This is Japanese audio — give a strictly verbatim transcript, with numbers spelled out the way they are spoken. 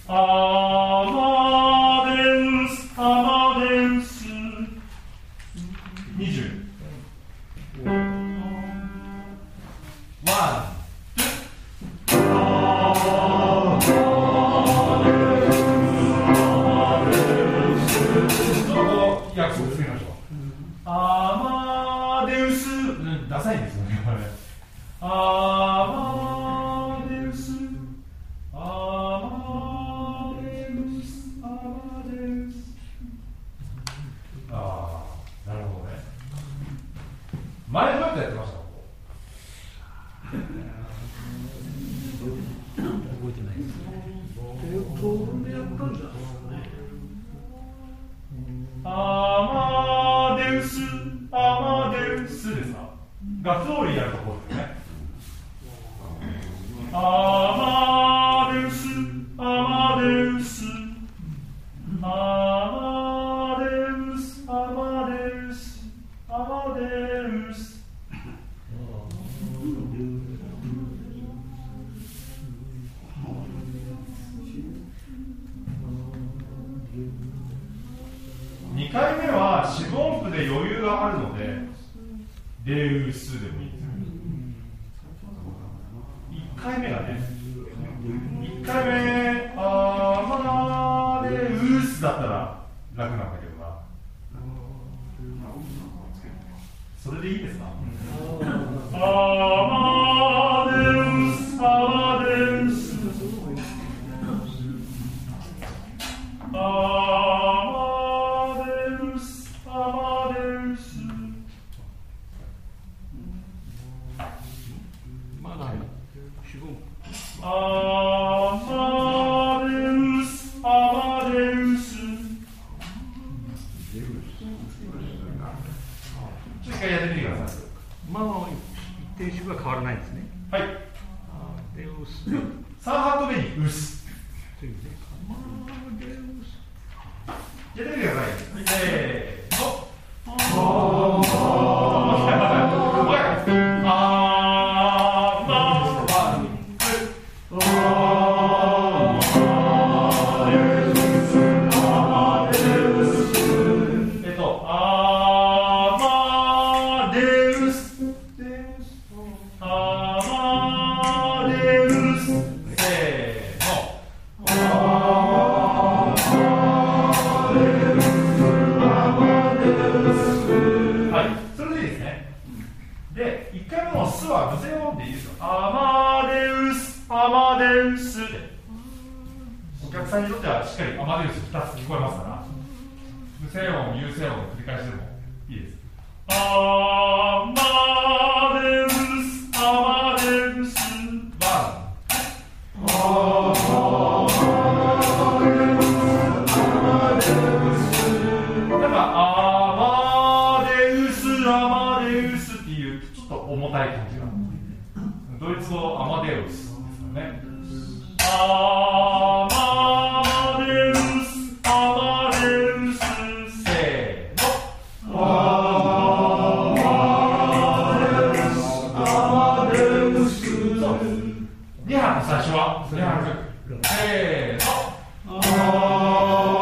アマデウスアマデウスにじゅうワン約束つけましょう。アマデウス、うん、ダサいんですよねこれ。アマデウスアマデウスアマデウス。ああ、なるほどね。前どうやってやってました？ここ覚えてないですね。東文でやったんじゃないですかね。 アマデウスアマデウスですか？がフローリーやるところですね。アマデウスアマデウスアマデウスアマデウスアマデウス。にかいめは四分音符で余裕があるのでデウスでもいいですよ。いっかいめがね、いっかいめアマデウスだったら楽なんだけどな。それでいいですか？アマデウスアマデウスアマデウスアマデウス。 まだ四分。 アマデウスアマデウス。ちょっと一回やってみてください。 まあ一定種が変わらないんですね。 はい。 アデウス。 さんハット目にウス。 というね。アデウス。 やってみてください。せーの。お客さんにとってはしっかりアマデウスふたつ聞こえますから、無声音、有声音の繰り返しでもいいです。アマデウス、アマデウス、ワン。なんかアマデウス、アマデウスっていうちょっと重たい感じが、ドイツ語アマデウスですよね。アマデウス、アマデウス、せーの。アマデウス、アマデウス。そうです。にはく最初はにはく。せーの。